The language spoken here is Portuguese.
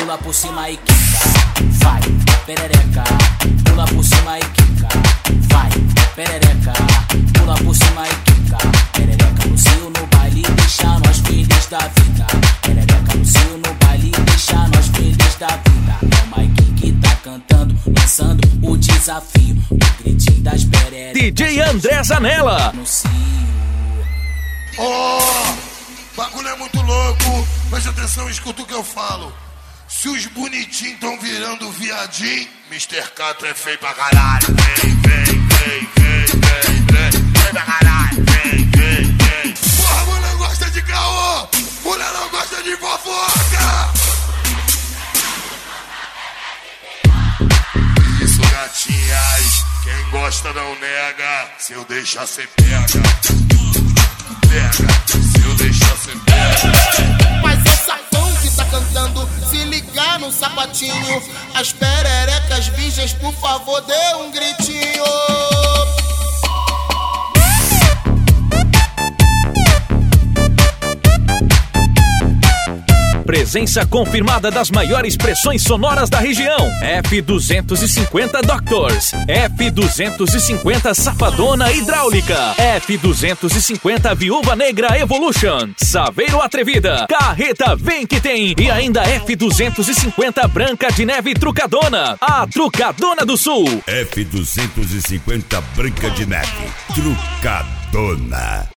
pula por cima e quica, vai, perereca, pula por cima e quica, vai, perereca, pula por cima e quica, perereca no cio no baile, deixa nós felizes da vida, perereca no cio no baile, deixa nós felizes da vida. É o Maiquinho que tá cantando, lançando o desafio, o gritinho das pererecas. DJ André Zanella. No cio. Bagulho é muito louco, preste atenção, escuta o que eu falo. Se os bonitinhos tão virando viadinho, Mr. Catra é feio pra caralho. Vem pra caralho. Vem. Porra, mulher gosta de caô, mulher não gosta de fofoca. Isso, gatinhas, quem gosta não nega, se eu deixar cê pega. Se eu deixar cê pega. Mas é safão que tá cantando, se ligar no sapatinho. As pererecas virgens, por favor, dê um gritinho. Presença confirmada das maiores pressões sonoras da região. F250 Doctors, F250 Safadona Hidráulica, F250 Viúva Negra Evolution, Saveiro Atrevida, Carreta Vem Que Tem e ainda F250 Branca de Neve Trucadona, a Trucadona do Sul. F250 Branca de Neve Trucadona.